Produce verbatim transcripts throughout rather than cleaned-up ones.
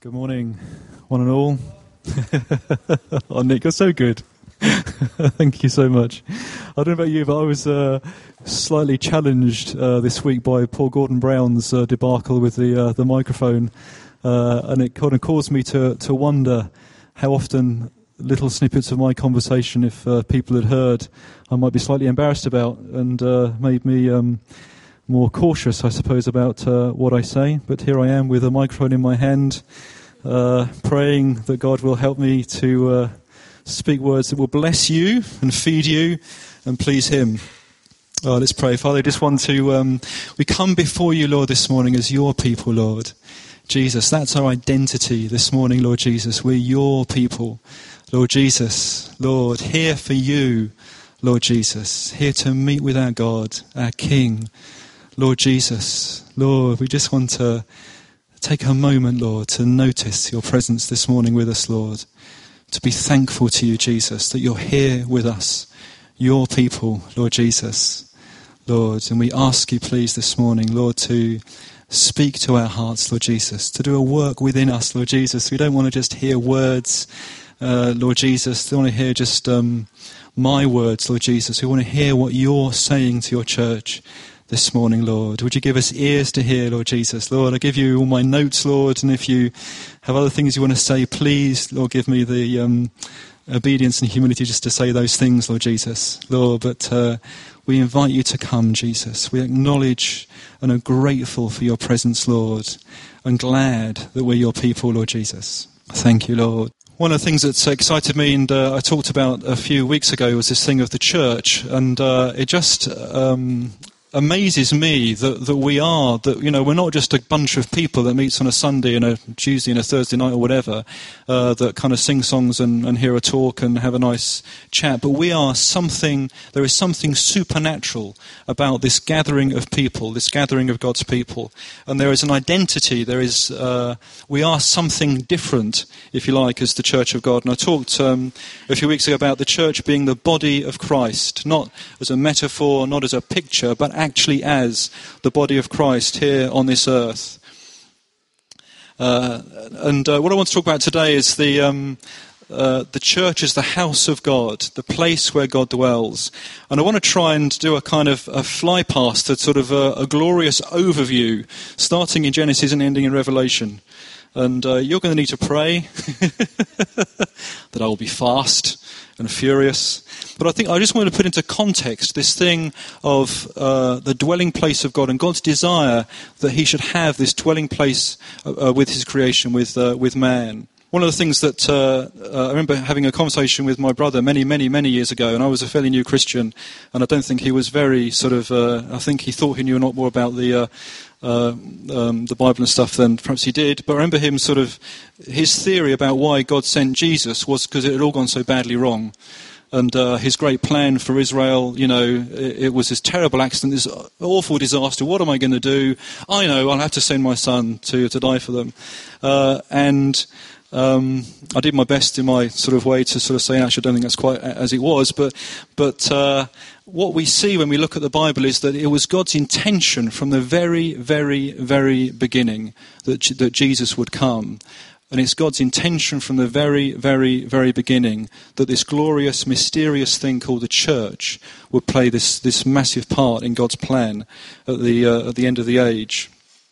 Good morning, one and all. Oh, Nick, you're so good. Thank you so much. I don't know about you, but I was uh, slightly challenged uh, this week by Paul Gordon Brown's uh, debacle with the uh, the microphone, uh, and it kind of caused me to to wonder how often little snippets of my conversation, if uh, people had heard, I might be slightly embarrassed about, and uh, made me um, more cautious, I suppose, about uh, what I say. But here I am with a microphone in my hand, uh, praying that God will help me to uh, speak words that will bless you and feed you and please Him. Oh, let's pray. Father, I just want to, um, we come before you, Lord, this morning as your people, Lord. Jesus, that's our identity this morning, Lord Jesus. We're your people, Lord Jesus. Lord, here for you, Lord Jesus. Here to meet with our God, our King, Lord Jesus. Lord, we just want to take a moment, Lord, to notice your presence this morning with us, Lord. To be thankful to you, Jesus, that you're here with us, your people, Lord Jesus. Lord, and we ask you, please, this morning, Lord, to speak to our hearts, Lord Jesus, to do a work within us, Lord Jesus. We don't want to just hear words, uh, Lord Jesus. We don't want to hear just um, my words, Lord Jesus. We want to hear what you're saying to your church this morning, Lord. Would you give us ears to hear, Lord Jesus? Lord, I give you all my notes, Lord, and if you have other things you want to say, please, Lord, give me the um, obedience and humility just to say those things, Lord Jesus. Lord, but uh, we invite you to come, Jesus. We acknowledge and are grateful for your presence, Lord, and glad that we're your people, Lord Jesus. Thank you, Lord. One of the things that's excited me, and uh, I talked about a few weeks ago, was this thing of the church, and uh, it just um, amazes me that, that we are, that, you know, we're not just a bunch of people that meets on a Sunday and a Tuesday and a Thursday night or whatever, uh, that kind of sing songs and, and hear a talk and have a nice chat, but we are something, there is something supernatural about this gathering of people, this gathering of God's people, and there is an identity, there is, uh, we are something different, if you like, as the Church of God. And I talked um, a few weeks ago about the church being the body of Christ, not as a metaphor, not as a picture, but actually as the body of Christ here on this earth. Uh, and uh, what I want to talk about today is the um, uh, the church as the house of God, the place where God dwells. And I want to try and do a kind of a fly past, a sort of a, a glorious overview, starting in Genesis and ending in Revelation. And uh, you're going to need to pray that I will be fast and furious. But I think I just want to put into context this thing of uh, the dwelling place of God and God's desire that he should have this dwelling place uh, uh, with his creation, with uh, with man. One of the things that uh, uh, I remember having a conversation with my brother many, many, many years ago, and I was a fairly new Christian, and I don't think he was very sort of, uh, I think he thought he knew a lot more about the uh, uh, um, the Bible and stuff than perhaps he did, but I remember him sort of, his theory about why God sent Jesus was because it had all gone so badly wrong. And uh, his great plan for Israel, you know, it, it was this terrible accident, this awful disaster. What am I going to do? I know, I'll have to send my son to, to die for them. Uh, and um, I did my best in my sort of way to sort of say, actually, I don't think that's quite as it was. But, but uh, what we see when we look at the Bible is that it was God's intention from the very, very, very beginning that, that Jesus would come. And it's God's intention from the very, very, very beginning that this glorious, mysterious thing called the church would play this, this massive part in God's plan at the uh, at the end of the age.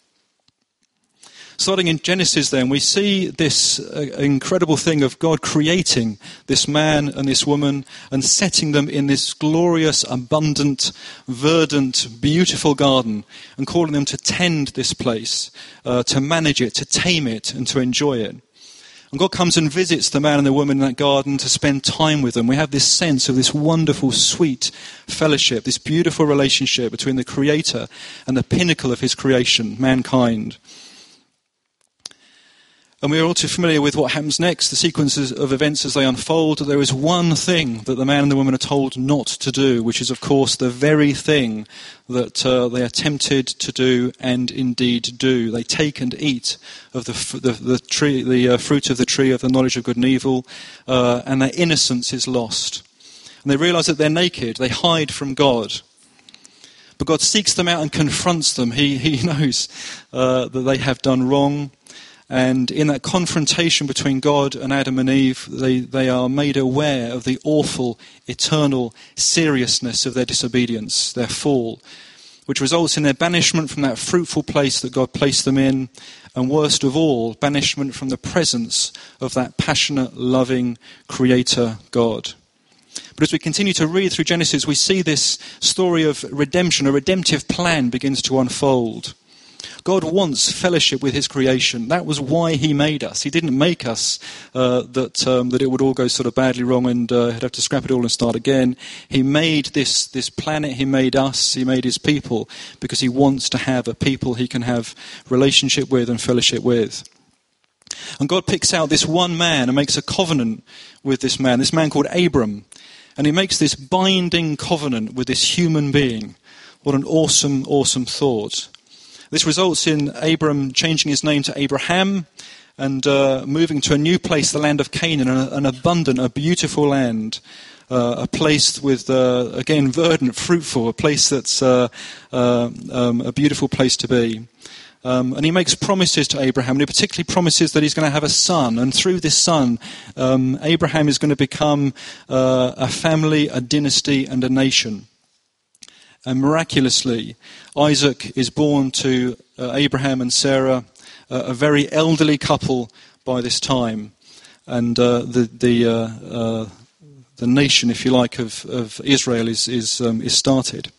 Starting in Genesis then, we see this uh, incredible thing of God creating this man and this woman and setting them in this glorious, abundant, verdant, beautiful garden and calling them to tend this place, uh, to manage it, to tame it and to enjoy it. And God comes and visits the man and the woman in that garden to spend time with them. We have this sense of this wonderful, sweet fellowship, this beautiful relationship between the Creator and the pinnacle of his creation, mankind. And we are all too familiar with what happens next, the sequences of events as they unfold. There is one thing that the man and the woman are told not to do, which is, of course, the very thing that uh, they are tempted to do and indeed do. They take and eat of the the, the tree, the uh, fruit of the tree of the knowledge of good and evil, uh, and their innocence is lost. And they realize that they're naked. They hide from God. But God seeks them out and confronts them. He, he knows uh, that they have done wrong. And in that confrontation between God and Adam and Eve, they, they are made aware of the awful, eternal seriousness of their disobedience, their fall, which results in their banishment from that fruitful place that God placed them in, and worst of all, banishment from the presence of that passionate, loving Creator God. But as we continue to read through Genesis, we see this story of redemption, a redemptive plan begins to unfold. God wants fellowship with his creation. That was why he made us. He didn't make us uh, that um, that it would all go sort of badly wrong and uh, he'd have to scrap it all and start again. He made this, this planet, he made us, he made his people, because he wants to have a people he can have relationship with and fellowship with. And God picks out this one man and makes a covenant with this man, this man called Abram. And he makes this binding covenant with this human being. What an awesome, awesome thought. This results in Abram changing his name to Abraham and uh, moving to a new place, the land of Canaan, an, an abundant, a beautiful land, uh, a place with, uh, again, verdant, fruitful, a place that's uh, uh, um, a beautiful place to be. Um, and he makes promises to Abraham, and he particularly promises that he's going to have a son, and through this son, um, Abraham is going to become uh, a family, a dynasty, and a nation. And miraculously, Isaac is born to uh, Abraham and Sarah, uh, a very elderly couple by this time. And uh, the the uh, uh, the nation, if you like, of, of Israel is is um, is started.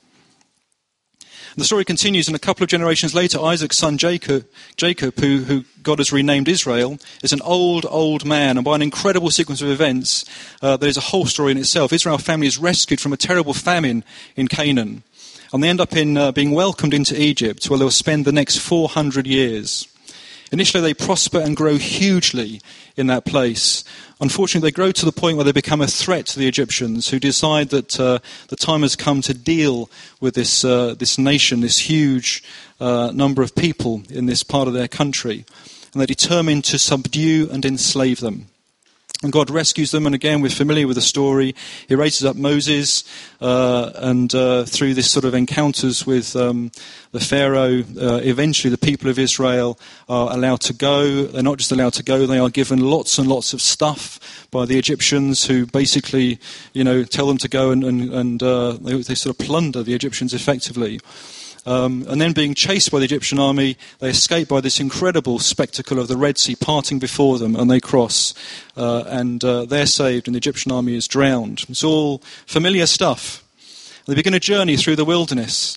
The story continues, and a couple of generations later, Isaac's son Jacob, Jacob, who, who God has renamed Israel, is an old, old man. And by an incredible sequence of events, uh, there's a whole story in itself. Israel's family is rescued from a terrible famine in Canaan. And they end up in uh, being welcomed into Egypt, where they'll spend the next four hundred years. Initially, they prosper and grow hugely in that place. Unfortunately, they grow to the point where they become a threat to the Egyptians, who decide that uh, the time has come to deal with this uh, this nation, this huge uh, number of people in this part of their country. And they determine to subdue and enslave them. And God rescues them, and again, we're familiar with the story. He raises up Moses, uh, and uh, through this sort of encounters with um, the Pharaoh, uh, eventually the people of Israel are allowed to go. They're not just allowed to go, they are given lots and lots of stuff by the Egyptians, who basically, you know, tell them to go and, and, and uh, they, they sort of plunder the Egyptians effectively. Um, and then being chased by the Egyptian army, they escape by this incredible spectacle of the Red Sea parting before them, and they cross, uh, and uh, they're saved, and the Egyptian army is drowned. It's all familiar stuff. They begin a journey through the wilderness.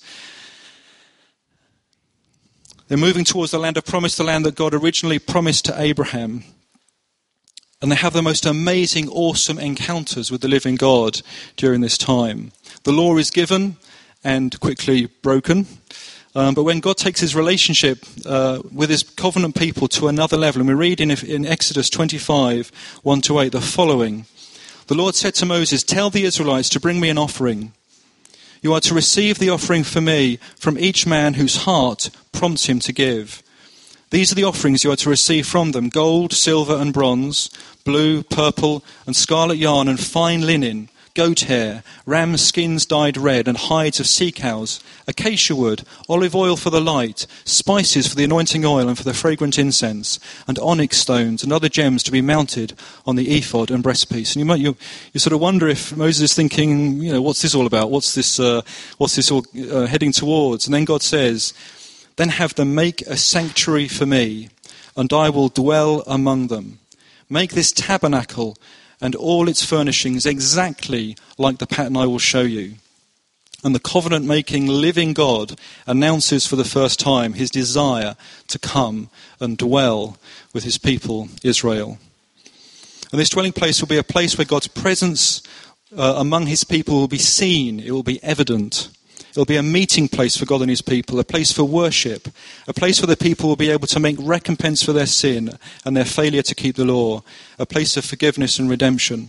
They're moving towards the land of promise, the land that God originally promised to Abraham. And they have the most amazing, awesome encounters with the living God during this time. The law is given and quickly broken. Um, but when God takes his relationship uh, with his covenant people to another level, and we read in, in Exodus twenty-five, one to eight, the following. The Lord said to Moses, "Tell the Israelites to bring me an offering. You are to receive the offering for me from each man whose heart prompts him to give. These are the offerings you are to receive from them: gold, silver and bronze, blue, purple and scarlet yarn and fine linen, goat hair, ram skins dyed red, and hides of sea cows, acacia wood, olive oil for the light, spices for the anointing oil and for the fragrant incense, and onyx stones and other gems to be mounted on the ephod and breastpiece." And you might you, you sort of wonder if Moses is thinking, you know, what's this all about? What's this? Uh, what's this all uh, heading towards? And then God says, "Then have them make a sanctuary for me, and I will dwell among them. Make this tabernacle and all its furnishings exactly like the pattern I will show you." And the covenant-making living God announces for the first time his desire to come and dwell with his people, Israel. And this dwelling place will be a place where God's presence uh, among his people will be seen, it will be evident. It will be a meeting place for God and his people, a place for worship, a place where the people will be able to make recompense for their sin and their failure to keep the law, a place of forgiveness and redemption.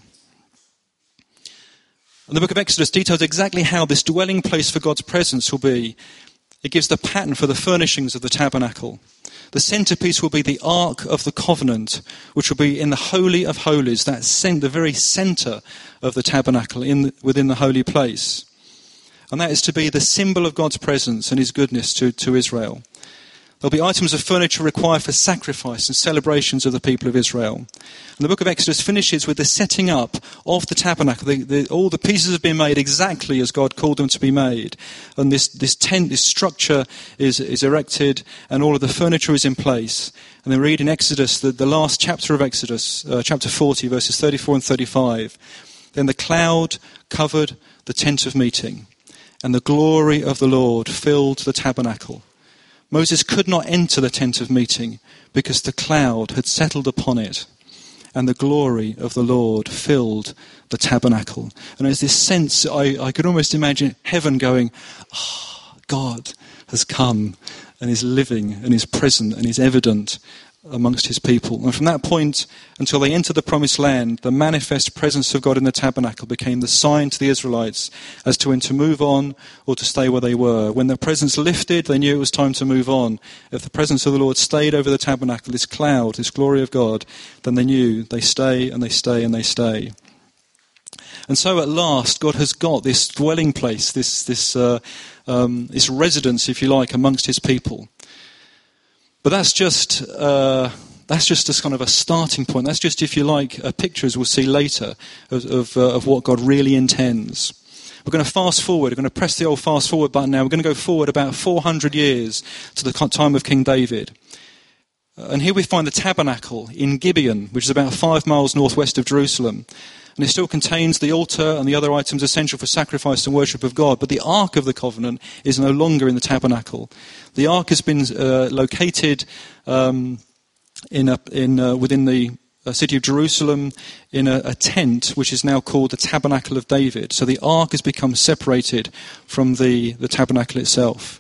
And the book of Exodus details exactly how this dwelling place for God's presence will be. It gives the pattern for the furnishings of the tabernacle. The centerpiece will be the Ark of the Covenant, which will be in the Holy of Holies, that cent- the very center of the tabernacle in the, within the holy place. And that is to be the symbol of God's presence and his goodness to, to Israel. There'll be items of furniture required for sacrifice and celebrations of the people of Israel. And the book of Exodus finishes with the setting up of the tabernacle. The, the, all the pieces have been made exactly as God called them to be made. And this, this tent, this structure is, is erected, and all of the furniture is in place. And then read in Exodus, the, the last chapter of Exodus, uh, chapter forty, verses thirty-four and thirty-five. Then the cloud covered the tent of meeting, and the glory of the Lord filled the tabernacle. Moses could not enter the tent of meeting because the cloud had settled upon it, and the glory of the Lord filled the tabernacle. And there's this sense, I, I could almost imagine heaven going, oh, God has come and is living and is present and is evident amongst his people. And from that point until they entered the promised land, the manifest presence of God in the tabernacle became the sign to the Israelites as to when to move on or to stay where they were. When the presence lifted, they knew it was time to move on. If the presence of the Lord stayed over the tabernacle, this cloud, this glory of God, then they knew they stay and they stay and they stay. And so at last, God has got this dwelling place, this this uh, um, this residence, if you like, amongst his people. But that's just uh, that's just a kind of a starting point. That's just, if you like, a picture, as we'll see later, of of, uh, of what God really intends. We're going to fast forward. We're going to press the old fast forward button now. We're going to go forward about four hundred years to the time of King David. And here we find the tabernacle in Gibeon, which is about five miles northwest of Jerusalem. And it still contains the altar and the other items essential for sacrifice and worship of God. But the Ark of the Covenant is no longer in the tabernacle. The Ark has been uh, located um, in a, in uh, within the uh, city of Jerusalem in a, a tent, which is now called the Tabernacle of David. So the Ark has become separated from the, the tabernacle itself.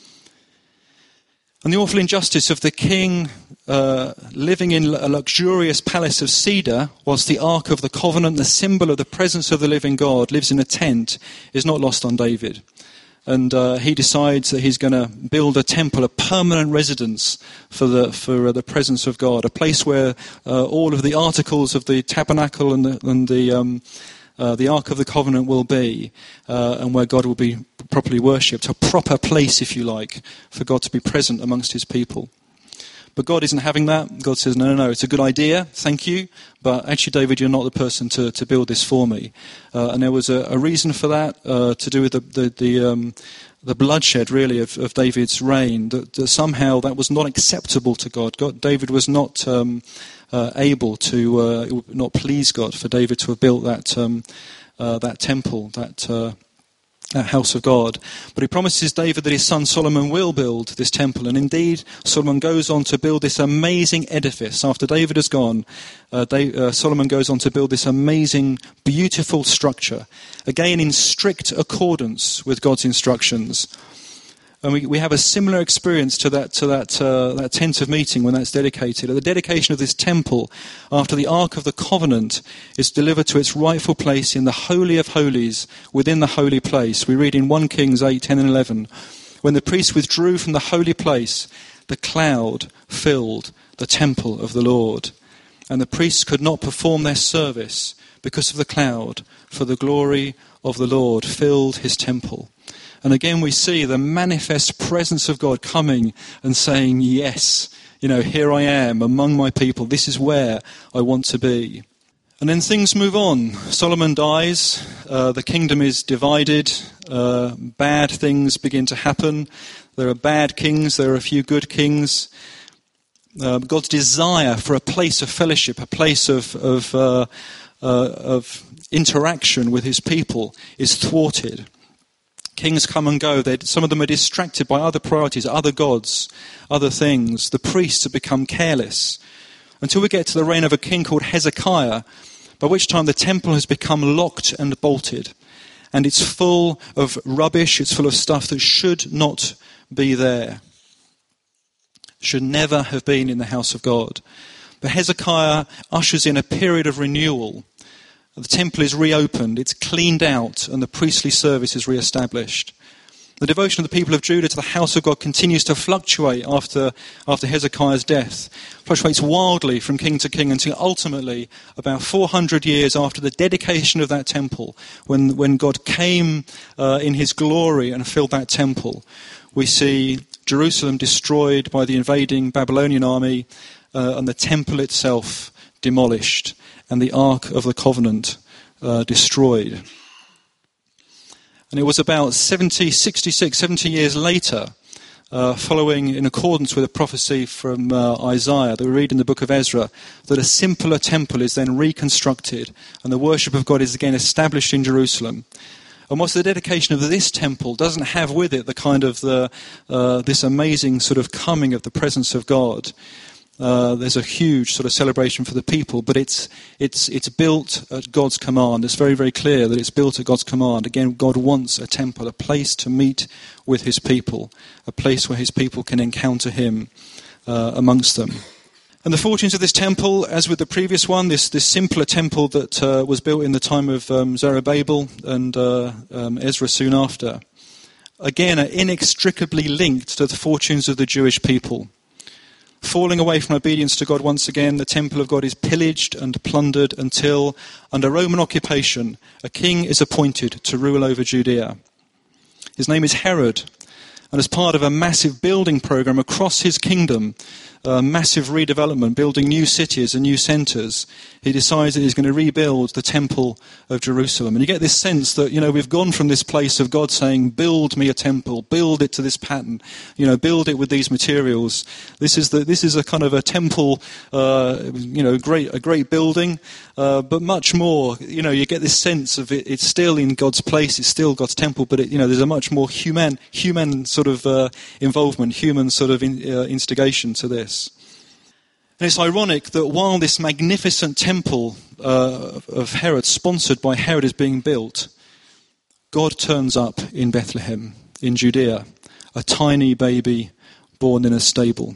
And the awful injustice of the king uh, living in a luxurious palace of cedar, whilst the Ark of the Covenant, the symbol of the presence of the living God, lives in a tent, is not lost on David. And uh, he decides that he's going to build a temple, a permanent residence for the for uh, the presence of God, a place where uh, all of the articles of the tabernacle and the, and the um, Uh, the Ark of the Covenant will be, uh, and where God will be properly worshipped. A proper place, if you like, for God to be present amongst his people. But God isn't having that. God says, no, no, no, it's a good idea, thank you, but actually, David, you're not the person to, to build this for me. Uh, and there was a, a reason for that, uh, to do with the the, the, um, the bloodshed, really, of, of David's reign, that, that somehow that was not acceptable to God. God David was not Um, Uh, able to uh, it would not please God for David to have built that um, uh, that temple, that uh, that house of God. But he promises David that his son Solomon will build this temple, and indeed Solomon goes on to build this amazing edifice. After David has gone, uh, David, uh, Solomon goes on to build this amazing, beautiful structure, again in strict accordance with God's instructions. And we, we have a similar experience to that to that uh, that tent of meeting when that's dedicated. At the dedication of this temple, after the Ark of the Covenant is delivered to its rightful place in the Holy of Holies, within the holy place, we read in First Kings eight, ten and eleven, when the priests withdrew from the holy place, the cloud filled the temple of the Lord. And the priests could not perform their service because of the cloud, for the glory of the Lord filled his temple. And again we see the manifest presence of God coming and saying, yes, you know, here I am among my people. This is where I want to be. And then things move on. Solomon dies. Uh, the kingdom is divided. Uh, bad things begin to happen. There are bad kings. There are a few good kings. Uh, God's desire for a place of fellowship, a place of, of, uh, uh, of interaction with his people is thwarted. Kings come and go. They're, some of them are distracted by other priorities, other gods, other things. The priests have become careless. Until we get to the reign of a king called Hezekiah, by which time the temple has become locked and bolted. And it's full of rubbish, it's full of stuff that should not be there. Should never have been in the house of God. But Hezekiah ushers in a period of renewal. The temple is reopened, it's cleaned out, and the priestly service is re-established. The devotion of the people of Judah to the house of God continues to fluctuate after, after Hezekiah's death. Fluctuates wildly from king to king until ultimately, about four hundred years after the dedication of that temple, when, when God came uh, in his glory and filled that temple, we see Jerusalem destroyed by the invading Babylonian army, uh, and the temple itself demolished, and the Ark of the Covenant uh, destroyed. And it was about seventy, sixty-six, seventy years later, uh, following in accordance with a prophecy from uh, Isaiah that we read in the book of Ezra, that a simpler temple is then reconstructed and the worship of God is again established in Jerusalem. And whilst the dedication of this temple doesn't have with it the kind of the uh, this amazing sort of coming of the presence of God, Uh, there's a huge sort of celebration for the people, but it's it's it's built at God's command. It's very, very clear that it's built at God's command. Again, God wants a temple, a place to meet with his people, a place where his people can encounter him uh, amongst them. And the fortunes of this temple, as with the previous one, this, this simpler temple that uh, was built in the time of um, Zerubbabel and uh, um, Ezra soon after, again, are inextricably linked to the fortunes of the Jewish people. Falling away from obedience to God once again, the temple of God is pillaged and plundered until, under Roman occupation, a king is appointed to rule over Judea. His name is Herod, and as part of a massive building program across his kingdom, a massive redevelopment, building new cities and new centres, he decides that he's going to rebuild the temple of Jerusalem. And you get this sense that, you know, we've gone from this place of God saying, build me a temple, build it to this pattern, you know, build it with these materials. This is the this is a kind of a temple, uh, you know, great a great building, uh, but much more, you know, you get this sense of it, it's still in God's place, it's still God's temple, but, it, you know, there's a much more human, human sort of uh, involvement, human sort of in, uh, instigation to this. And it's ironic that while this magnificent temple uh, of Herod, sponsored by Herod, is being built, God turns up in Bethlehem, in Judea, a tiny baby born in a stable.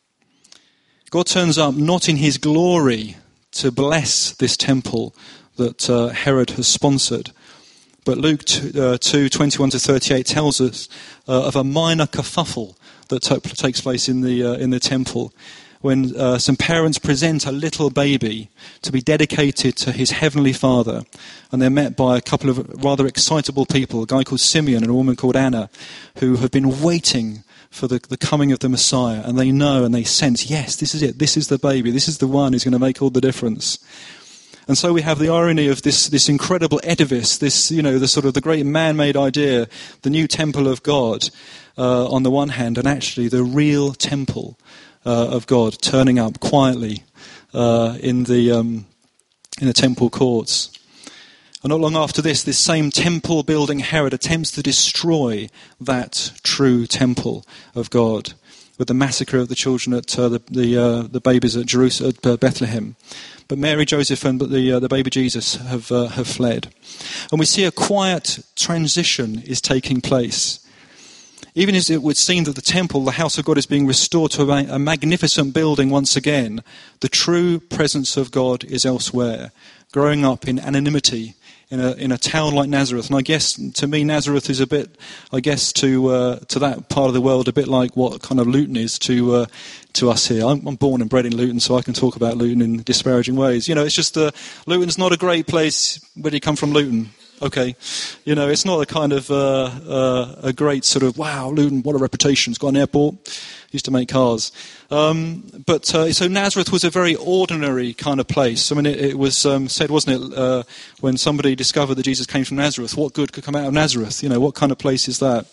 God turns up not in his glory to bless this temple that uh, Herod has sponsored, but Luke two, twenty-one to thirty-eight tells us uh, of a minor kerfuffle that t- takes place in the uh, in the temple, when uh, some parents present a little baby to be dedicated to his heavenly Father, and they're met by a couple of rather excitable people, a guy called Simeon and a woman called Anna, who have been waiting for the, the coming of the Messiah, and they know and they sense, yes, this is it, this is the baby, this is the one who's going to make all the difference. And so we have the irony of this, this incredible edifice, this, you know, the sort of the great man-made idea, the new temple of God, uh, on the one hand, and actually the real temple uh, of God turning up quietly uh, in the um, in the temple courts. And not long after this, this same temple-building Herod attempts to destroy that true temple of God with the massacre of the children at uh, the the, uh, the babies at Jerusalem, at uh, Bethlehem. But Mary, Joseph, and the uh, the baby Jesus have uh, have fled, and we see a quiet transition is taking place. Even as it would seem that the temple, the house of God, is being restored to a, a magnificent building once again, the true presence of God is elsewhere, growing up in anonymity in a in a town like Nazareth. And I guess to me, Nazareth is a bit, I guess to uh, to that part of the world, a bit like what kind of Luton is to uh, to us here. I'm, I'm born and bred in Luton, so I can talk about Luton in disparaging ways. You know, it's just uh, Luton's not a great place. Where do you come from, Luton? Okay, you know, it's not a kind of uh, uh, a great sort of, wow, Luton, what a reputation. It's got an airport, used to make cars. Um, but uh, so Nazareth was a very ordinary kind of place. I mean, it, it was um, said, wasn't it, uh, when somebody discovered that Jesus came from Nazareth, what good could come out of Nazareth? You know, what kind of place is that?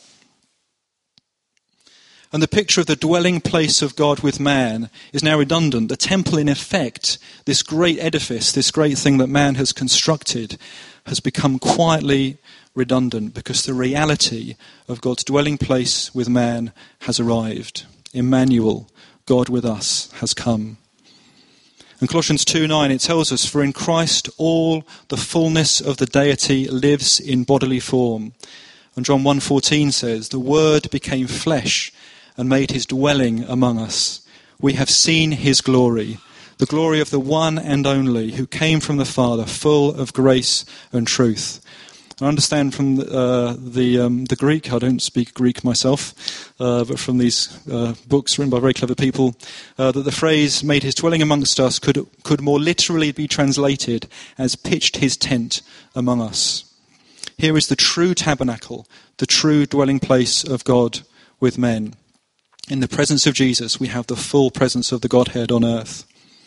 And the picture of the dwelling place of God with man is now redundant. The temple, in effect, this great edifice, this great thing that man has constructed, has become quietly redundant because the reality of God's dwelling place with man has arrived. Emmanuel, God with us, has come. In Colossians two nine, it tells us, "For in Christ all the fullness of the deity lives in bodily form." And John one fourteen says, "The Word became flesh and made his dwelling among us. We have seen his glory, the glory of the one and only who came from the Father, full of grace and truth." I understand from uh, the um, the Greek, I don't speak Greek myself, uh, but from these uh, books written by very clever people, uh, that the phrase "made his dwelling amongst us" could could more literally be translated as "pitched his tent among us." Here is the true tabernacle, the true dwelling place of God with men. In the presence of Jesus, we have the full presence of the Godhead on earth.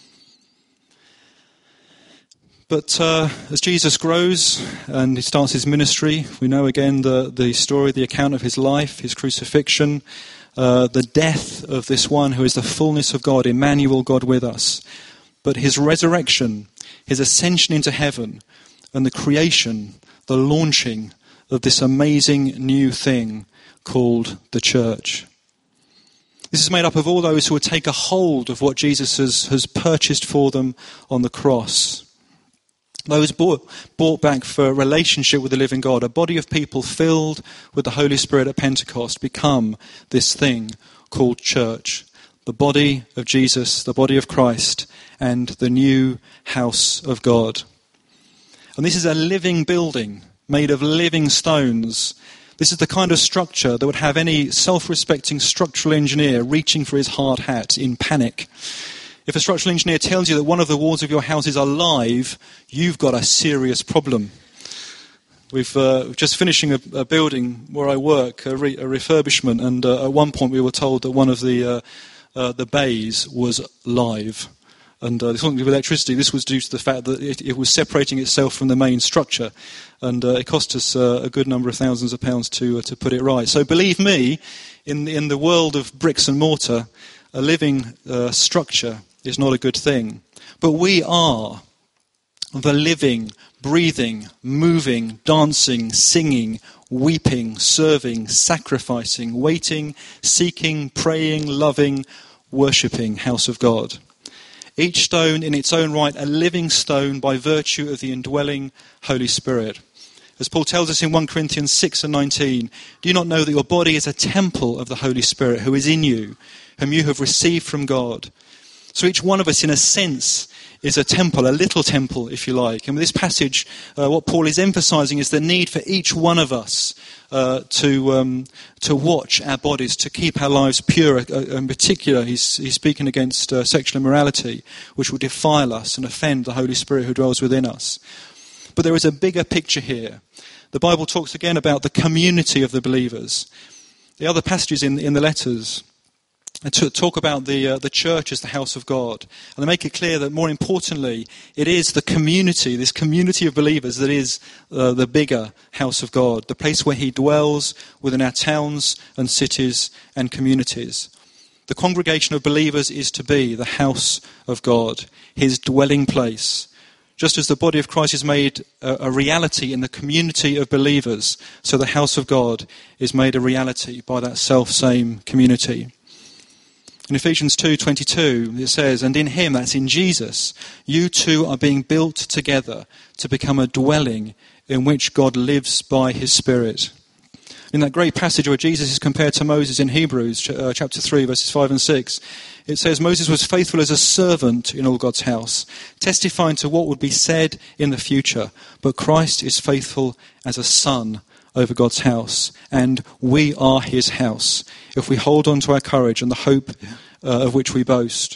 But uh, as Jesus grows and he starts his ministry, we know again the, the story, the account of his life, his crucifixion, uh, the death of this one who is the fullness of God, Emmanuel, God with us. But his resurrection, his ascension into heaven, and the creation, the launching of this amazing new thing called the church. This is made up of all those who would take a hold of what Jesus has, has purchased for them on the cross. Those bought, bought back for a relationship with the living God, a body of people filled with the Holy Spirit at Pentecost, become this thing called church. The body of Jesus, the body of Christ, and the new house of God. And this is a living building made of living stones. This is the kind of structure that would have any self-respecting structural engineer reaching for his hard hat in panic. If a structural engineer tells you that one of the walls of your house is alive, you've got a serious problem. We've uh, just finishing a, a building where I work, a, re, a refurbishment, and uh, at one point we were told that one of the uh, uh, the bays was live. And uh, this wasn't with electricity. This was due to the fact that it, it was separating itself from the main structure, and uh, it cost us uh, a good number of thousands of pounds to uh, to put it right. So believe me, in in the world of bricks and mortar, a living uh, structure is not a good thing. But we are the living, breathing, moving, dancing, singing, weeping, serving, sacrificing, waiting, seeking, praying, loving, worshipping house of God. Each stone in its own right, a living stone by virtue of the indwelling Holy Spirit. As Paul tells us in First Corinthians six and nineteen, do you not know that your body is a temple of the Holy Spirit who is in you, whom you have received from God? So each one of us, in a sense, is a temple, a little temple, if you like. And with this passage, uh, what Paul is emphasizing is the need for each one of us uh, to um, to watch our bodies, to keep our lives pure. Uh, in particular, he's, he's speaking against uh, sexual immorality, which will defile us and offend the Holy Spirit who dwells within us. But there is a bigger picture here. The Bible talks again about the community of the believers. The other passages in, in the letters to talk about the uh, the church as the house of God. And they make it clear that more importantly, it is the community, this community of believers that is uh, the bigger house of God, the place where he dwells within our towns and cities and communities. The congregation of believers is to be the house of God, his dwelling place. Just as the body of Christ is made a, a reality in the community of believers, so the house of God is made a reality by that self-same community. In Ephesians two twenty-two, it says, and in him, that's in Jesus, you two are being built together to become a dwelling in which God lives by his Spirit. In that great passage where Jesus is compared to Moses in Hebrews chapter three, verses five and six, it says, Moses was faithful as a servant in all God's house, testifying to what would be said in the future, but Christ is faithful as a son over God's house, and we are his house, if we hold on to our courage and the hope uh, of which we boast.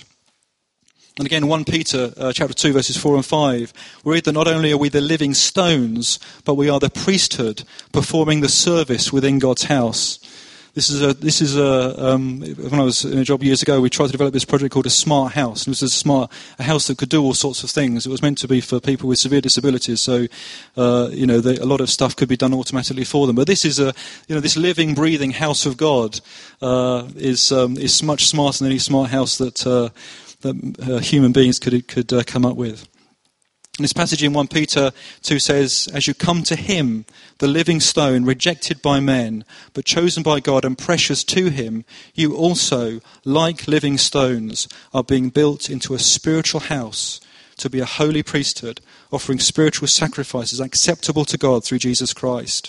And again, First Peter uh, chapter two, verses four and five, we read that not only are we the living stones, but we are the priesthood performing the service within God's house. This is a, this is a, um, when I was in a job years ago, we tried to develop this project called a smart house. It was a smart, a house that could do all sorts of things. It was meant to be for people with severe disabilities, so, uh, you know, the, a lot of stuff could be done automatically for them. But this is a, you know, this living, breathing house of God, uh, is, um, is much smarter than any smart house that, uh, that uh, human beings could, could uh, come up with. And this passage in First Peter two says, as you come to him, the living stone, rejected by men, but chosen by God and precious to him, you also, like living stones, are being built into a spiritual house to be a holy priesthood, offering spiritual sacrifices acceptable to God through Jesus Christ.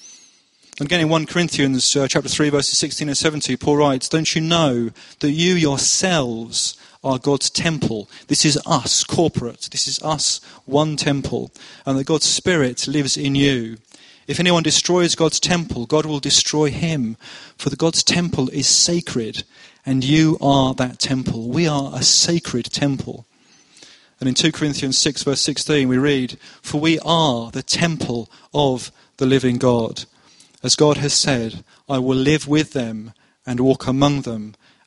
And again in First Corinthians uh, chapter three, verses sixteen and seventeen, Paul writes, don't you know that you yourselves are God's temple? This is us, corporate. This is us, one temple. And that God's Spirit lives in you. If anyone destroys God's temple, God will destroy him. For the God's temple is sacred, and you are that temple. We are a sacred temple. And in Second Corinthians six, verse sixteen, we read, for we are the temple of the living God. As God has said, I will live with them and walk among them,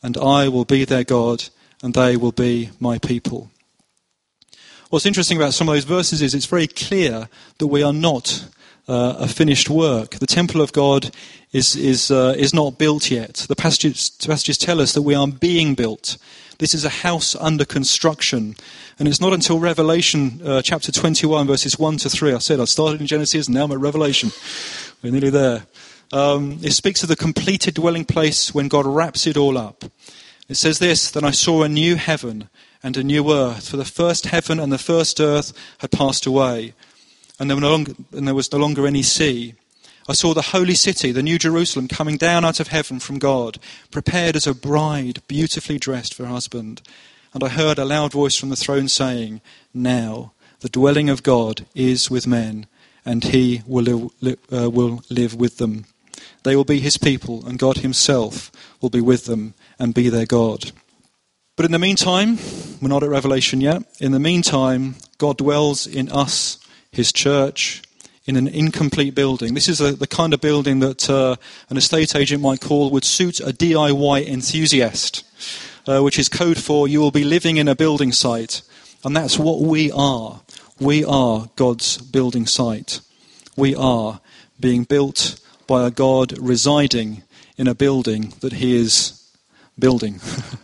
and I will be their God, and they will be my people. What's interesting about some of those verses is it's very clear that we are not uh, a finished work. The temple of God is is uh, is not built yet. The passages, passages tell us that we are being built. This is a house under construction. And it's not until Revelation uh, chapter twenty-one, verses one to three. I said I started in Genesis and now I'm at Revelation. We're nearly there. Um, it speaks of the completed dwelling place when God wraps it all up. It says this, "Then I saw a new heaven and a new earth, for the first heaven and the first earth had passed away, and there, were no longer, and there was no longer any sea. I saw the holy city, the new Jerusalem, coming down out of heaven from God, prepared as a bride, beautifully dressed for her husband. And I heard a loud voice from the throne saying, 'Now the dwelling of God is with men, and he will live, li- uh, will live with them. They will be his people, and God himself will be with them and be their God.'" But in the meantime, we're not at Revelation yet. In the meantime, God dwells in us, his church, in an incomplete building. This is a, the kind of building that uh, an estate agent might call would suit a D I Y enthusiast, uh, which is code for you will be living in a building site. And that's what we are. We are God's building site. We are being built by a God residing in a building that he is building.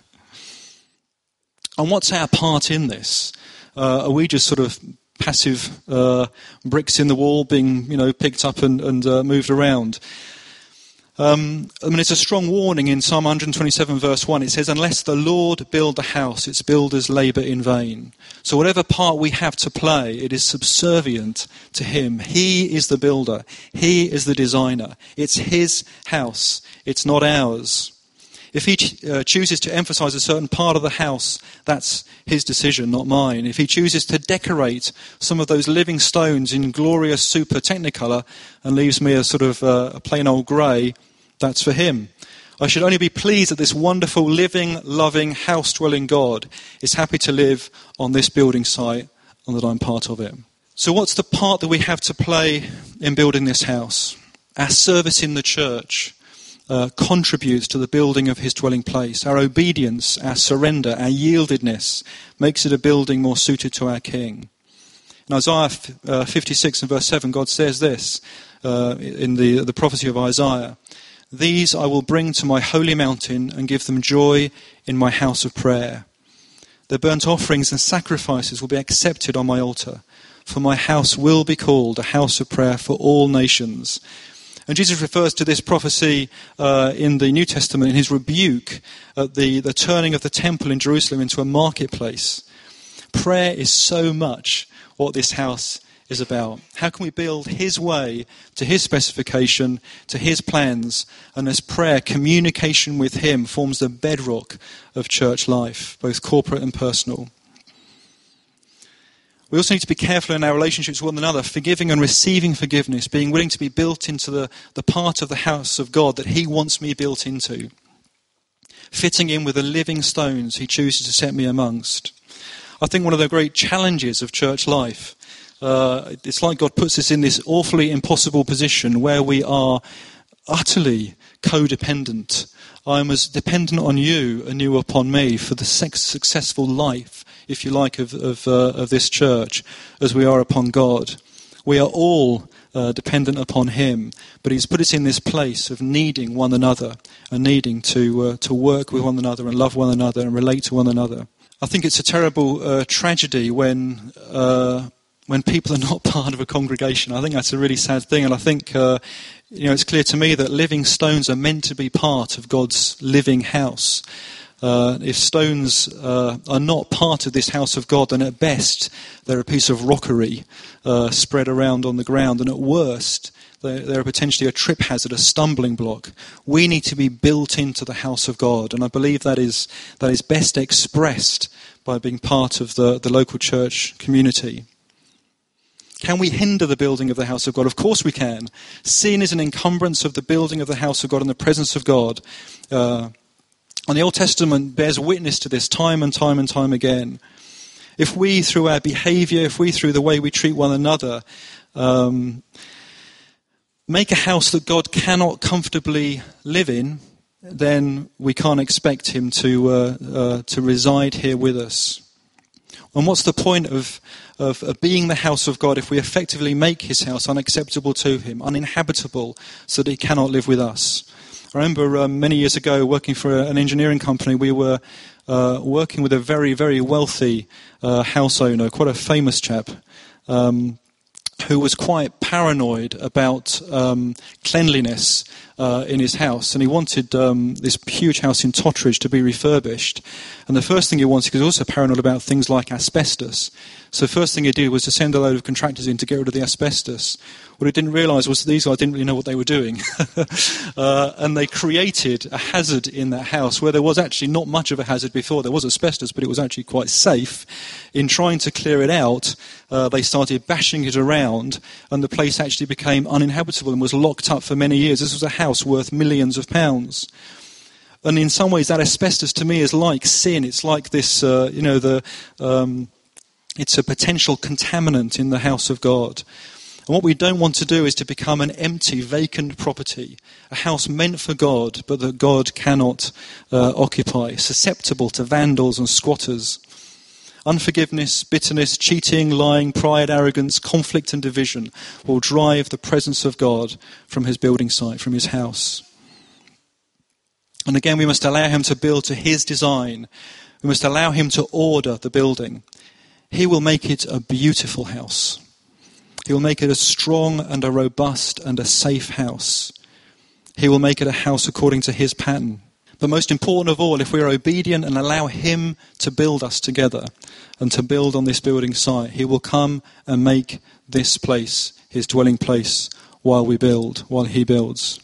And what's our part in this? Uh, are we just sort of passive uh, bricks in the wall being, you know, picked up and, and uh, moved around? Um, I mean, it's a strong warning in Psalm one twenty-seven verse one. It says, "Unless the Lord build the house, its builders labour in vain." So whatever part we have to play, it is subservient to him. He is the builder. He is the designer. It's his house. It's not ours. If he uh, chooses to emphasize a certain part of the house, that's his decision, not mine. If he chooses to decorate some of those living stones in glorious super technicolor and leaves me a sort of uh, a plain old grey, that's for him. I should only be pleased that this wonderful, living, loving, house-dwelling God is happy to live on this building site and that I'm part of it. So what's the part that we have to play in building this house? Our service in the church Uh, contributes to the building of his dwelling place. Our obedience, our surrender, our yieldedness makes it a building more suited to our King. In Isaiah uh, fifty-six and verse seven, God says this uh, in the, the prophecy of Isaiah, "These I will bring to my holy mountain and give them joy in my house of prayer. Their burnt offerings and sacrifices will be accepted on my altar, for my house will be called a house of prayer for all nations." And Jesus refers to this prophecy uh, in the New Testament in his rebuke at the, the turning of the temple in Jerusalem into a marketplace. Prayer is so much what this house is about. How can we build his way to his specification, to his plans? And as prayer, communication with him forms the bedrock of church life, both corporate and personal. We also need to be careful in our relationships with one another, forgiving and receiving forgiveness, being willing to be built into the, the part of the house of God that he wants me built into, fitting in with the living stones he chooses to set me amongst. I think one of the great challenges of church life, uh, it's like God puts us in this awfully impossible position where we are utterly codependent. I'm as dependent on you and you upon me for the successful life, if you like, of of, uh, of this church, as we are upon God. We are all uh, dependent upon him, but he's put us in this place of needing one another and needing to uh, to work with one another and love one another and relate to one another. I think it's a terrible uh, tragedy when uh, when people are not part of a congregation. I think that's a really sad thing, and I think uh, you know it's clear to me that living stones are meant to be part of God's living house. Uh, if stones uh, are not part of this house of God, then at best they're a piece of rockery uh, spread around on the ground, and at worst they're, they're potentially a trip hazard, a stumbling block. We need to be built into the house of God, and I believe that is that is best expressed by being part of the, the local church community. Can we hinder the building of the house of God? Of course we can. Sin is an encumbrance of the building of the house of God and the presence of God. Uh, And the Old Testament bears witness to this time and time and time again. If we, through our behaviour, if we, through the way we treat one another, um, make a house that God cannot comfortably live in, then we can't expect him to uh, uh, to reside here with us. And what's the point of, of of being the house of God if we effectively make his house unacceptable to him, uninhabitable, so that he cannot live with us? I remember um, many years ago working for an engineering company. We were uh, working with a very, very wealthy uh, house owner, quite a famous chap, um, who was quite paranoid about um, cleanliness uh, in his house. And he wanted um, this huge house in Totteridge to be refurbished. And the first thing he wanted, because he was also paranoid about things like asbestos. So the first thing he did was to send a load of contractors in to get rid of the asbestos. What he didn't realise was that these guys didn't really know what they were doing. uh, and they created a hazard in that house where there was actually not much of a hazard before. There was asbestos, but it was actually quite safe. In trying to clear it out, uh, they started bashing it around, and the place actually became uninhabitable and was locked up for many years. This was a house worth millions of pounds. And in some ways, that asbestos to me is like sin. It's like this, uh, you know, the um, it's a potential contaminant in the house of God. And what we don't want to do is to become an empty, vacant property, a house meant for God, but that God cannot uh, occupy, susceptible to vandals and squatters. Unforgiveness, bitterness, cheating, lying, pride, arrogance, conflict and division will drive the presence of God from his building site, from his house. And again, we must allow him to build to his design. We must allow him to order the building. He will make it a beautiful house. He will make it a strong and a robust and a safe house. He will make it a house according to his pattern. But most important of all, if we are obedient and allow him to build us together and to build on this building site, he will come and make this place his dwelling place while we build, while he builds.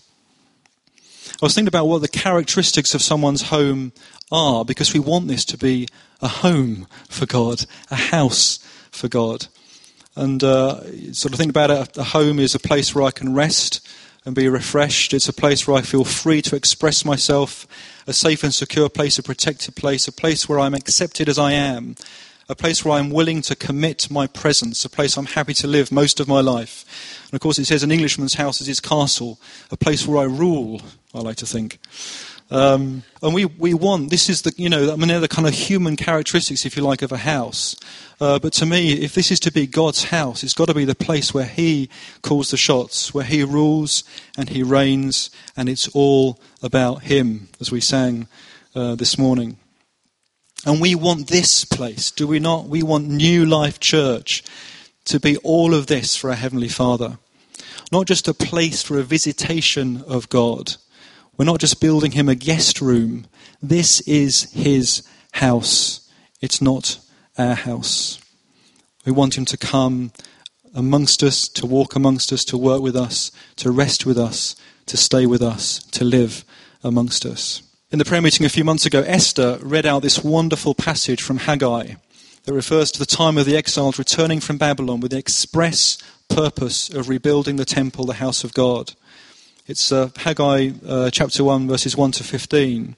I was thinking about what the characteristics of someone's home are, because we want this to be a home for God, a house for God. And uh, sort of think about it, a home is a place where I can rest and be refreshed. It's a place where I feel free to express myself, a safe and secure place, a protected place, a place where I'm accepted as I am, a place where I'm willing to commit my presence, a place I'm happy to live most of my life. And of course it says an Englishman's house is his castle, a place where I rule, I like to think. Um, and we, we want, this is the, you know, I mean, they're the kind of human characteristics, if you like, of a house. Uh, but to me, if this is to be God's house, it's got to be the place where he calls the shots, where he rules and he reigns, and it's all about him, as we sang uh, this morning. And we want this place, do we not? We want New Life Church to be all of this for our Heavenly Father. Not just a place for a visitation of God. We're not just building him a guest room. This is his house. It's not our house. We want him to come amongst us, to walk amongst us, to work with us, to rest with us, to stay with us, to live amongst us. In the prayer meeting a few months ago, Esther read out this wonderful passage from Haggai that refers to the time of the exiles returning from Babylon with the express purpose of rebuilding the temple, the house of God. It's uh, Haggai uh, chapter one, verses one to fifteen.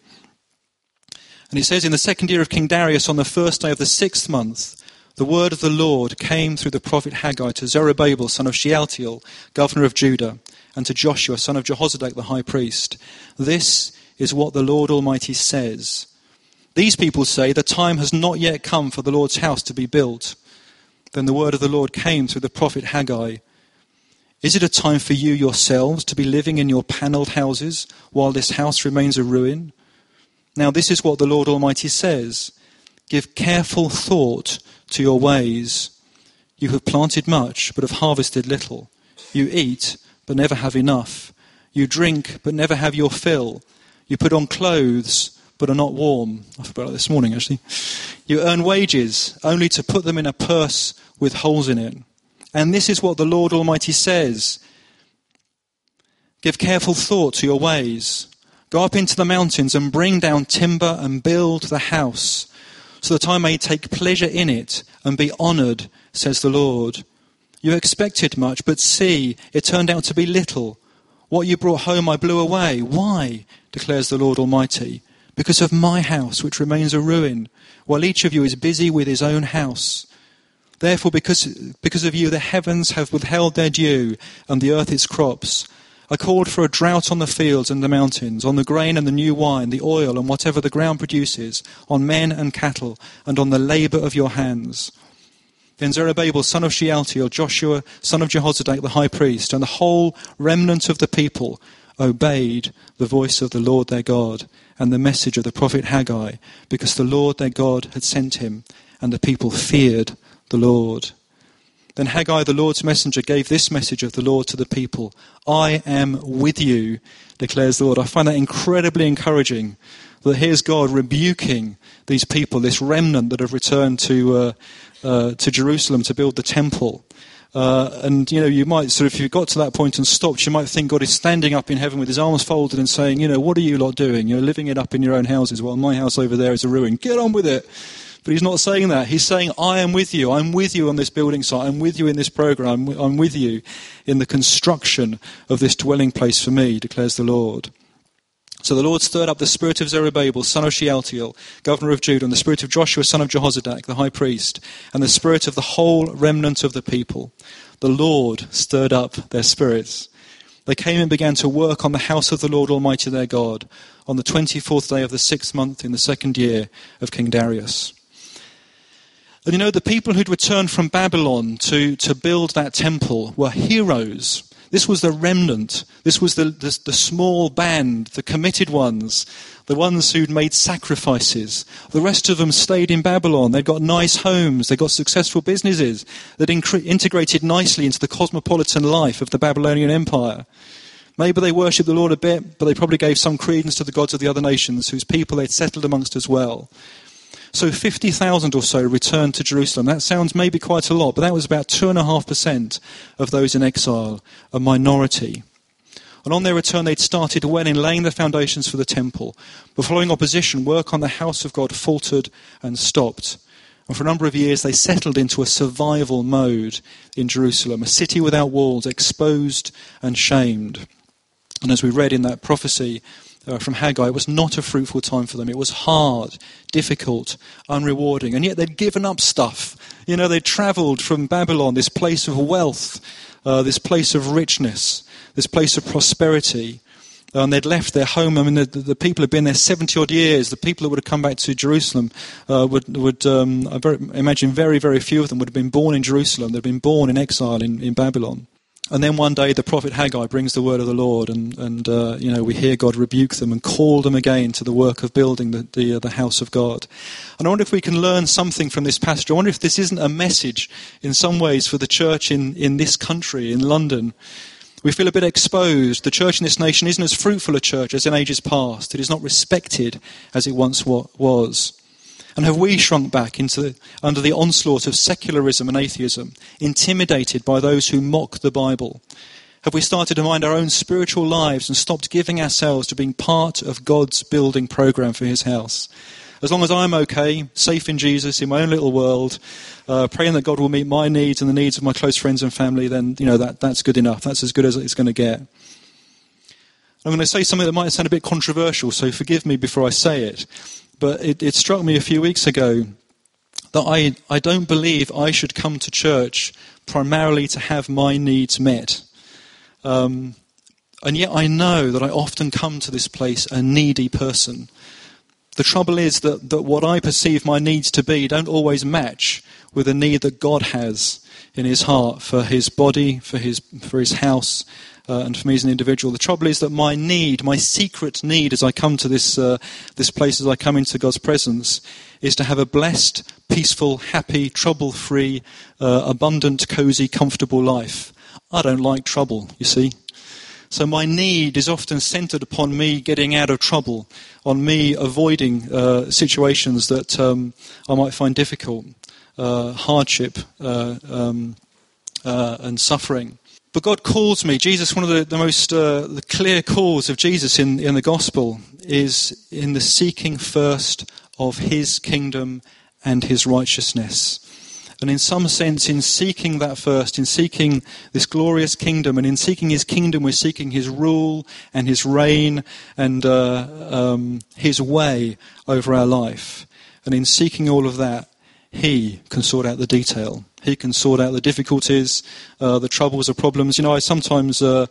And it says, in the second year of King Darius, on the first day of the sixth month, the word of the Lord came through the prophet Haggai to Zerubbabel, son of Shealtiel, governor of Judah, and to Joshua, son of Jehozadak, the high priest. This is what the Lord Almighty says. These people say, the time has not yet come for the Lord's house to be built. Then the word of the Lord came through the prophet Haggai. Is it a time for you yourselves to be living in your panelled houses while this house remains a ruin? Now this is what the Lord Almighty says. Give careful thought to your ways. You have planted much, but have harvested little. You eat, but never have enough. You drink, but never have your fill. You put on clothes, but are not warm. I forgot that this morning, actually. You earn wages, only to put them in a purse with holes in it. And this is what the Lord Almighty says. Give careful thought to your ways. Go up into the mountains and bring down timber and build the house, so that I may take pleasure in it and be honoured, says the Lord. You expected much, but see, it turned out to be little. What you brought home I blew away. Why? Declares the Lord Almighty. Because of my house, which remains a ruin, while each of you is busy with his own house. Therefore, because, because of you, the heavens have withheld their dew, and the earth its crops. I called for a drought on the fields and the mountains, on the grain and the new wine, the oil and whatever the ground produces, on men and cattle, and on the labour of your hands. Then Zerubbabel, son of Shealtiel, Joshua, son of Jehozadak, the high priest, and the whole remnant of the people obeyed the voice of the Lord their God and the message of the prophet Haggai, because the Lord their God had sent him, and the people feared the Lord. Then Haggai, the Lord's messenger, gave this message of the Lord to the people. I am with you, declares the Lord. I find that incredibly encouraging, that here's God rebuking these people, this remnant that have returned to uh, uh, to Jerusalem to build the temple. Uh, and, you know, you might sort of, if you got to that point and stopped, you might think God is standing up in heaven with his arms folded and saying, you know, what are you lot doing? You're living it up in your own houses while my house over there is a ruin. Get on with it. But he's not saying that. He's saying, I am with you. I'm with you on this building site. I'm with you in this program. I'm, I'm with you in the construction of this dwelling place for me, declares the Lord. So the Lord stirred up the spirit of Zerubbabel, son of Shealtiel, governor of Judah, and the spirit of Joshua, son of Jehozadak, the high priest, and the spirit of the whole remnant of the people. The Lord stirred up their spirits. They came and began to work on the house of the Lord Almighty their God on the twenty-fourth day of the sixth month in the second year of King Darius. And you know, the people who'd returned from Babylon to, to build that temple were heroes. This was the remnant. This was the, the, the small band, the committed ones, the ones who'd made sacrifices. The rest of them stayed in Babylon. They'd got nice homes. They got successful businesses that incre- integrated nicely into the cosmopolitan life of the Babylonian Empire. Maybe they worshipped the Lord a bit, but they probably gave some credence to the gods of the other nations whose people they'd settled amongst as well. So fifty thousand or so returned to Jerusalem. That sounds maybe quite a lot, but that was about two point five percent of those in exile, a minority. And on their return, they'd started well in laying the foundations for the temple. But following opposition, work on the house of God faltered and stopped. And for a number of years, they settled into a survival mode in Jerusalem, a city without walls, exposed and shamed. And as we read in that prophecy uh, from Haggai, it was not a fruitful time for them. It was hard, difficult, unrewarding. And yet they'd given up stuff. You know, they'd travelled from Babylon, this place of wealth, uh, this place of richness, this place of prosperity. Uh, and they'd left their home. I mean, the, the people had been there seventy-odd years. The people that would have come back to Jerusalem uh, would, would um, I very, imagine very, very few of them would have been born in Jerusalem. They'd been born in exile in, in Babylon. And then one day the prophet Haggai brings the word of the Lord, and, and uh, you know, we hear God rebuke them and call them again to the work of building the, the, uh, the house of God. And I wonder if we can learn something from this passage. I wonder if this isn't a message in some ways for the church in, in this country, in London. We feel a bit exposed. The church in this nation isn't as fruitful a church as in ages past. It is not respected as it once was. And have we shrunk back into the, under the onslaught of secularism and atheism, intimidated by those who mock the Bible? Have we started to mind our own spiritual lives and stopped giving ourselves to being part of God's building program for his house? As long as I'm okay, safe in Jesus, in my own little world, uh, praying that God will meet my needs and the needs of my close friends and family, then, you know, that, that's good enough. That's as good as it's going to get. I'm going to say something that might sound a bit controversial, so forgive me before I say it. But it, it struck me a few weeks ago that I, I don't believe I should come to church primarily to have my needs met. Um, and yet I know that I often come to this place a needy person. The trouble is that, that what I perceive my needs to be don't always match with the need that God has in his heart for his body, for his for his house, uh, and for me as an individual. The trouble is that my need, my secret need as I come to this uh, this place, as I come into God's presence, is to have a blessed, peaceful, happy, trouble-free, uh, abundant, cosy, comfortable life. I don't like trouble, you see. So my need is often centered upon me getting out of trouble, on me avoiding uh, situations that um, I might find difficult, uh, hardship uh, um, uh, and suffering. But God calls me. Jesus, one of the, the most uh, the clear calls of Jesus in, in the gospel is in the seeking first of his kingdom and his righteousness. And in some sense, in seeking that first, in seeking this glorious kingdom, and in seeking his kingdom, we're seeking his rule and his reign and uh, um, his way over our life. And in seeking all of that, he can sort out the detail. He can sort out the difficulties, uh, the troubles, the problems. You know, I sometimes uh,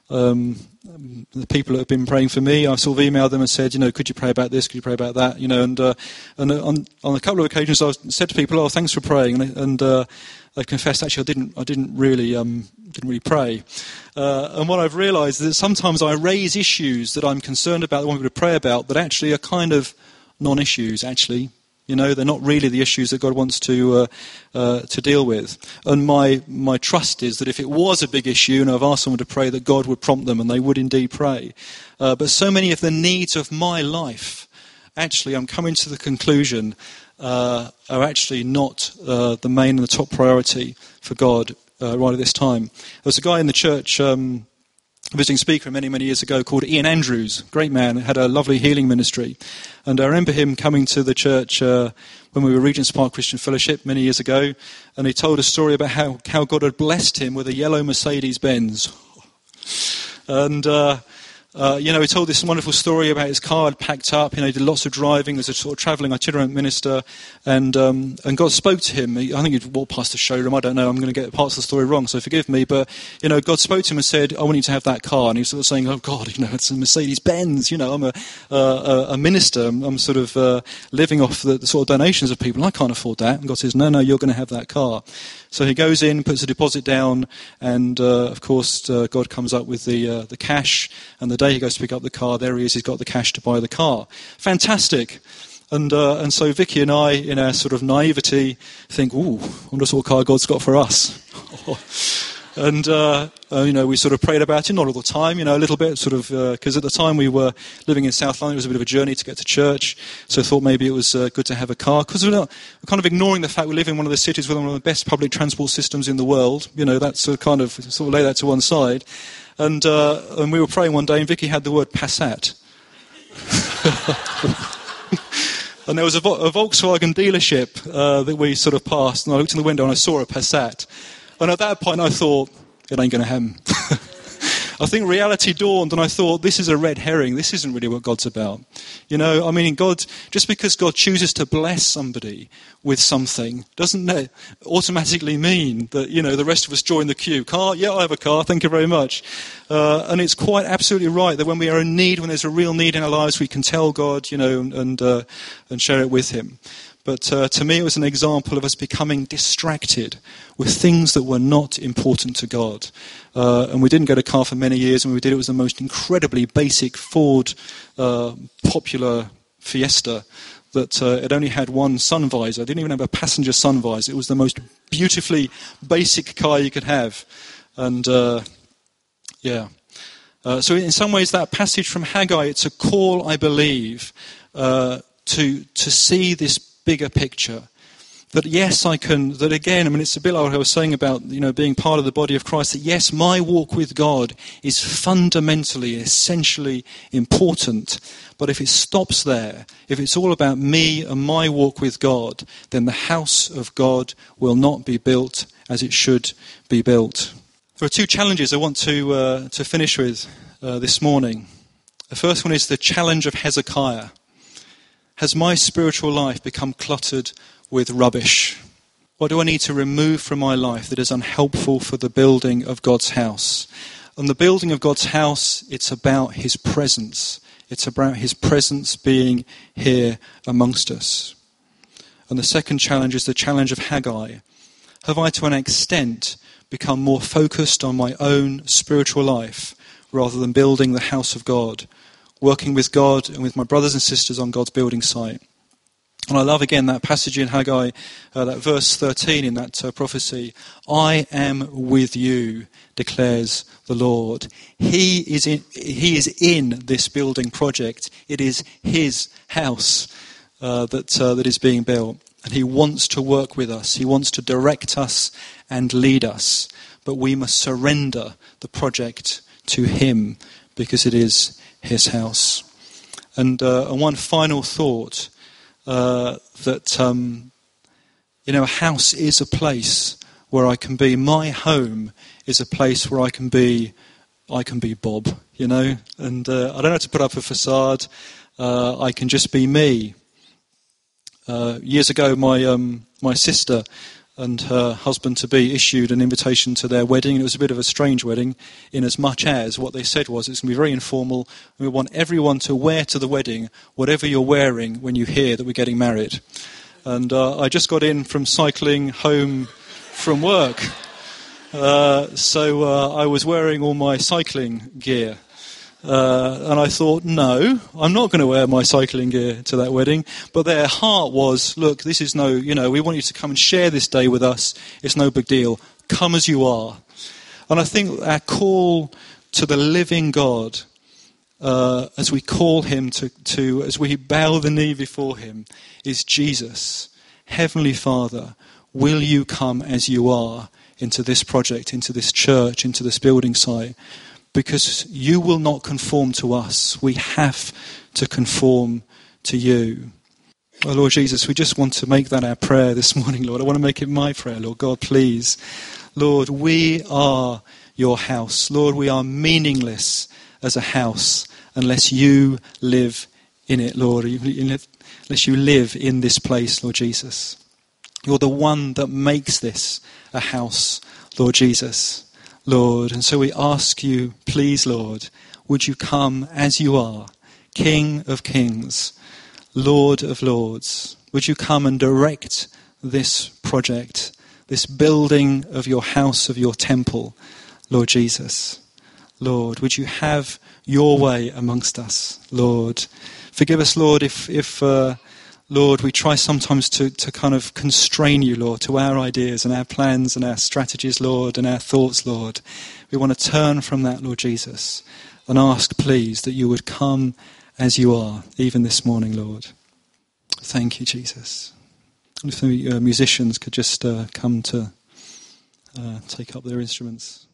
Um, the people that have been praying for me, I've sort of emailed them and said, you know, could you pray about this? Could you pray about that? You know, and uh, and on on a couple of occasions, I've said to people, "Oh, thanks for praying," and, and uh, I confessed actually I didn't I didn't really um, didn't really pray. Uh, and what I've realised is that sometimes I raise issues that I'm concerned about, that I want people to pray about, that actually are kind of non-issues. Actually, you know, they're not really the issues that God wants to uh, uh, to deal with. And my my trust is that if it was a big issue, and I've asked someone to pray, that God would prompt them, and they would indeed pray. Uh, but so many of the needs of my life, actually, I'm coming to the conclusion, uh, are actually not uh, the main and the top priority for God uh, right at this time. There was a guy in the church, um, a visiting speaker many, many years ago, called Ian Andrews, great man, had a lovely healing ministry. And I remember him coming to the church uh, when we were Regent's Park Christian Fellowship many years ago, and he told a story about how, how God had blessed him with a yellow Mercedes-Benz. And, uh, uh, you know, he told this wonderful story about his car had packed up. You know, he did lots of driving as a sort of travelling itinerant minister, and um, and God spoke to him. He, I think he'd walked past the showroom. I don't know. I'm going to get parts of the story wrong, so forgive me. But, you know, God spoke to him and said, I want you to have that car. And he was sort of saying, oh, God, you know, it's a Mercedes-Benz. You know, I'm a, uh, a minister. I'm, I'm sort of uh, living off the, the sort of donations of people. I can't afford that. And God says, no, no, you're going to have that car. So he goes in, puts a deposit down, and, uh, of course, uh, God comes up with the uh, the cash. And the day he goes to pick up the car, there he is, he's got the cash to buy the car. Fantastic. And uh, and so Vicky and I, in our sort of naivety, think, ooh, I wonder what car God's got for us. And, uh, uh, you know, we sort of prayed about it, not all the time, you know, a little bit, sort of, because uh, at the time we were living in South London, it was a bit of a journey to get to church, so I thought maybe it was uh, good to have a car, because we're, we're kind of ignoring the fact we live in one of the cities with one of the best public transport systems in the world, you know, that's uh, kind of, sort of lay that to one side. And, uh, and we were praying one day, and Vicky had the word Passat. And there was a, a Volkswagen dealership uh, that we sort of passed, and I looked in the window and I saw a Passat. And at that point I thought, it ain't going to happen. I think reality dawned, and I thought, this is a red herring. This isn't really what God's about. You know, I mean, God, just because God chooses to bless somebody with something doesn't automatically mean that, you know, the rest of us join the queue. Car? Yeah, I have a car. Thank you very much. Uh, and it's quite absolutely right that when we are in need, when there's a real need in our lives, we can tell God, you know, and uh, and share it with him. But uh, to me, it was an example of us becoming distracted with things that were not important to God. Uh, and we didn't get a car for many years, and when we did, it was the most incredibly basic Ford uh, popular Fiesta that uh, it only had one sun visor. It didn't even have a passenger sun visor. It was the most beautifully basic car you could have. And, uh, yeah. Uh, so in some ways, that passage from Haggai, it's a call, I believe, uh, to to see this bigger picture. That yes, I can, that again, I mean, it's a bit like what I was saying about, you know, being part of the body of Christ, that yes, my walk with God is fundamentally, essentially important. But if it stops there, if it's all about me and my walk with God, then the house of God will not be built as it should be built. There are two challenges I want to uh, to finish with uh, this morning. The first one is the challenge of Hezekiah. Has my spiritual life become cluttered with rubbish? What do I need to remove from my life that is unhelpful for the building of God's house? And the building of God's house, it's about his presence. It's about his presence being here amongst us. And the second challenge is the challenge of Haggai. Have I, to an extent, become more focused on my own spiritual life rather than building the house of God? Working with God and with my brothers and sisters on God's building site. And I love again that passage in Haggai, uh, that verse thirteen in that uh, prophecy. I am with you, declares the Lord. He is in, he is in this building project. It is his house uh, that uh, that is being built. And he wants to work with us. He wants to direct us and lead us. But we must surrender the project to him because it is his house. And, uh, and one final thought, uh, that, um, you know, a house is a place where I can be. My home is a place where I can be, I can be Bob, you know, and uh, I don't have to put up a facade. Uh, I can just be me. Uh, years ago, my um, my sister and her husband-to-be issued an invitation to their wedding. And it was a bit of a strange wedding, in as much as what they said was it's going to be very informal, and we want everyone to wear to the wedding whatever you're wearing when you hear that we're getting married. And uh, I just got in from cycling home from work. Uh, so uh, I was wearing all my cycling gear. Uh, and I thought, no, I'm not going to wear my cycling gear to that wedding. But their heart was, look, this is no, you know, we want you to come and share this day with us. It's no big deal. Come as you are. And I think our call to the living God, uh, as we call him to, to, as we bow the knee before him, is Jesus. Heavenly Father, will you come as you are into this project, into this church, into this building site? Because you will not conform to us. We have to conform to you. Oh, Lord Jesus, we just want to make that our prayer this morning, Lord. I want to make it my prayer, Lord. God, please. Lord, we are your house. Lord, we are meaningless as a house unless you live in it, Lord. Unless you live in this place, Lord Jesus. You're the one that makes this a house, Lord Jesus. Lord, and so we ask you, please, Lord, would you come as you are, King of kings, Lord of lords? Would you come and direct this project, this building of your house, of your temple, Lord Jesus? Lord, would you have your way amongst us, Lord? Forgive us, Lord, if, if uh, Lord, we try sometimes to, to kind of constrain you, Lord, to our ideas and our plans and our strategies, Lord, and our thoughts, Lord. We want to turn from that, Lord Jesus, and ask, please, that you would come as you are, even this morning, Lord. Thank you, Jesus. If the uh, musicians could just uh, come to uh, take up their instruments.